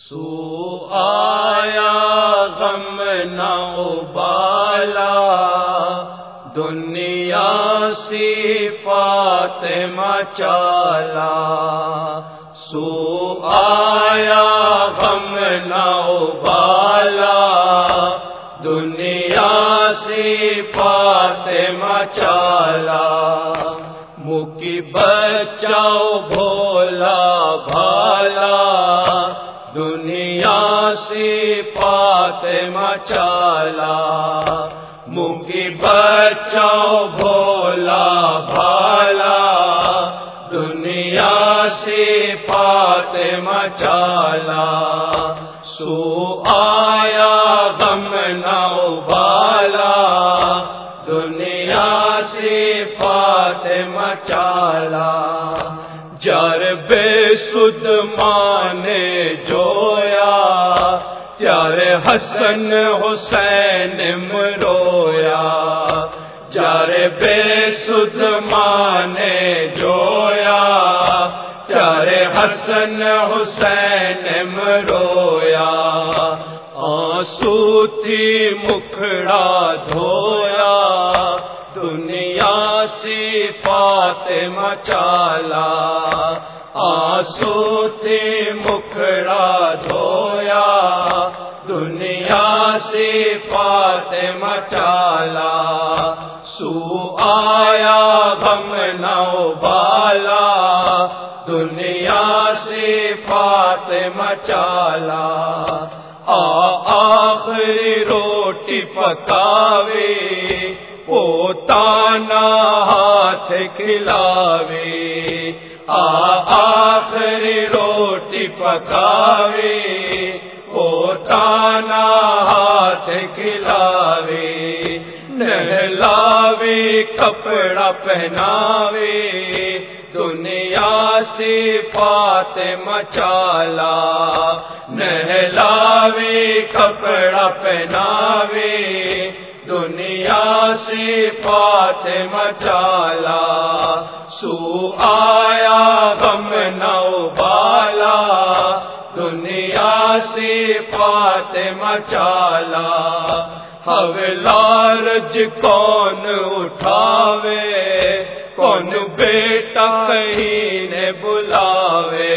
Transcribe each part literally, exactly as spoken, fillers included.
سو آیا غم نہ ابالا، دنیا صفات مچالا. سو آیا غم نہ ابالا، دنیا صفات مچالا. مکی بچاؤ بھولا بھالا، دنیا صفات مچالا. مکی بچاؤ بھولا بھالا، دنیا صفات مچالا. سو آیا غم نہ ابالا، دنیا صفات مچالا. جر بے سود مانے جویا، پیارے حسن حسین مرویا. جر بے سود مانے جویا، پیارے حسن حسین مرویا. آنسو تھی مکھڑا دھویا، دنیا صفات مچالا. آنسو تھی مکھڑا دھویا، دنیا صفات مچالا. سو آیا غم نہ ابالا، دنیا صفات مچالا. آ آخری روٹی پکاوے، پوتانا ہاتھ کھلاوے. آ آخری روٹی پکاوے، پوتانا ہاتھ کھلاوے. نہلاوے کپڑا پہناوے، دنیا صفات مچالا. نہلاوے کپڑا پہناوے، دنیا صفات مچالا. سو آیا غم نہ ابالا، دنیا صفات مچالا. حوالارج کون اٹھاوے، کون بیٹا کہیں نے بلاوے.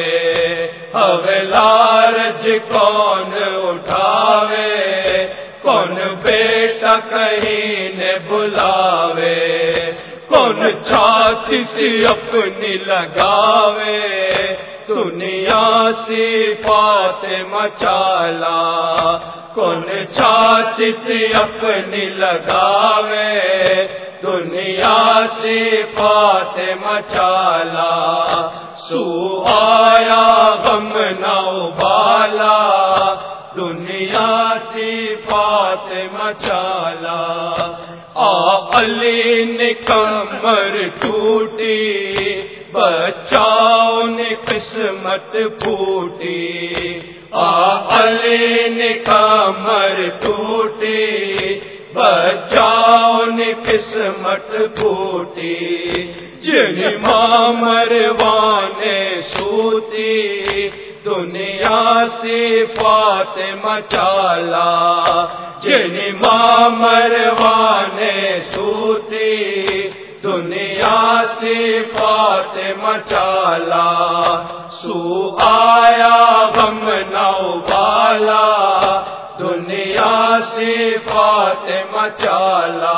حوالارج کون اٹھاوے، کون بیٹا کہیں نے بلاوے. کون چھاتی سی اپنی لگاوے، دنیا صفات مچالا. کون چھاتی سی اپنی لگاوے، دنیا صفات مچالا. سو آیا غم نہ ابالا، دنیا صفات مچالا. آ علی نے کمر ٹوٹی، بچاؤ نے قسمت پھوٹی. آ علی نے کمر ٹوٹی، بچاؤ نے قسمت پھوٹی. جن ماں مروانے سوتی، دنیا صفات مچالا. جن ماں مروانے سوتی، دنیا صفات مچالا. سو آیا غم نہ ابالا، دنیا صفات مچالا.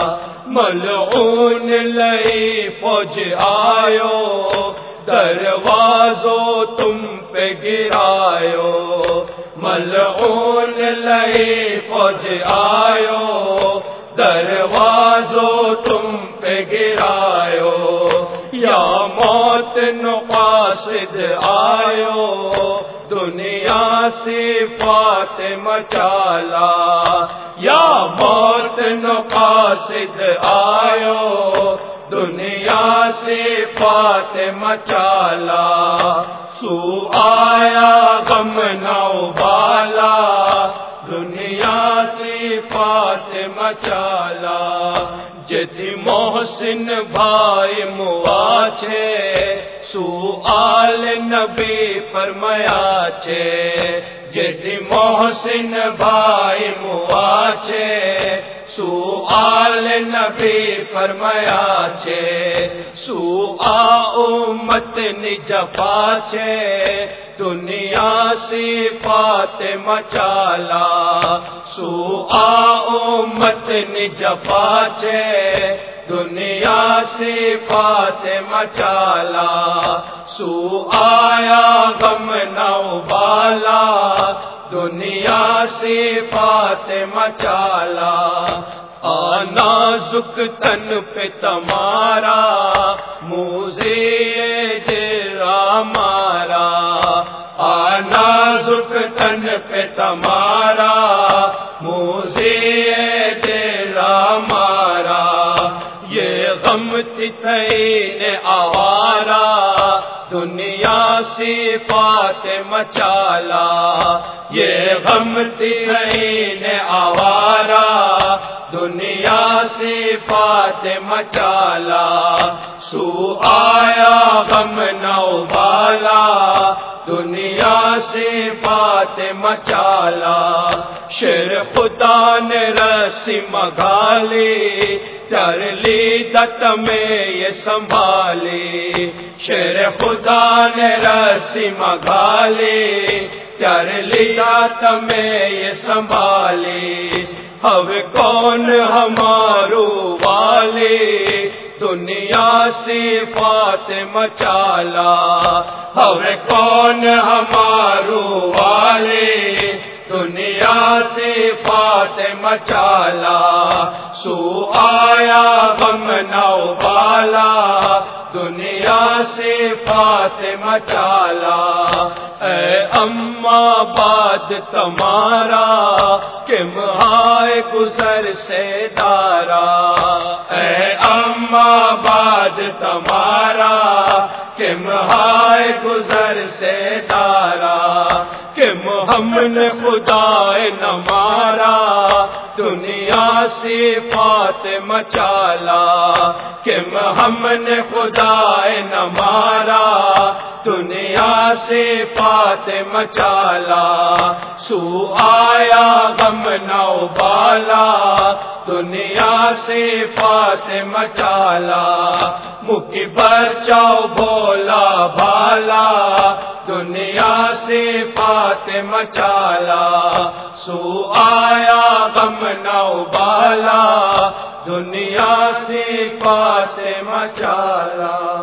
ملعون لئی فوج آیو، دروازوں تم پہ گرایو. ملعون لئی فوج آیو، دروازوں تم پہ گرایو. یا موت نقاصد آیو، دنیا صفات مچالا. یا موت نقاصد آیو، دنیا صفات مچالا. سو آیا غم نہ ابالا، دنیا صفات مچالا. جدی محسن بھائی مواچے، سوال نبی فرمایا چھے جدی محسن بھائی مواچے سؤال نبی فرمایا چھے سؤا امت نجفا چھے دنیا صفات مچالا سؤا امت نجفا چھے دنیا صفات مچالا سو آیا غم نو بالا دنیا صفات مچالا آنا زک تن پہ تمہارا موزے جرا مارا آنا زک تن پہ تمہارا موزے جرا مارا یہ غم تھین آوارا دنیا صفات مچالا یہ غم تھین آوارا دنیا صفات مچالا سو آیا غم نو بالا دنیا صفات مچالا شیر خدا نے رسی مگالی تر لی دت میں یہ سنبھالی شیر خدا نے رسی مگالی تر لی دت میں یہ سنبھالی اب کون ہمارو والے دنیا صفات مچالا اب کون ہمارو والے دنیا صفات مچالا سو آیا غم نو بالا دنیا صفات مچالا اے اما باد تمہارا کہ مہائے گزر سے دارا اے اما باد تمہارا کہ مہائے گزر سے دارا کہ محمد خدا نہ مارا دنیا صفات مچالا کہ محمد خدا نہ مارا دنیا صفات مچالا سو آیا غم نو بالا دنیا صفات مچالا مکی بچاؤ بولا بالا دنیا صفات مچالا سو آیا غم نو بالا دنیا صفات مچالا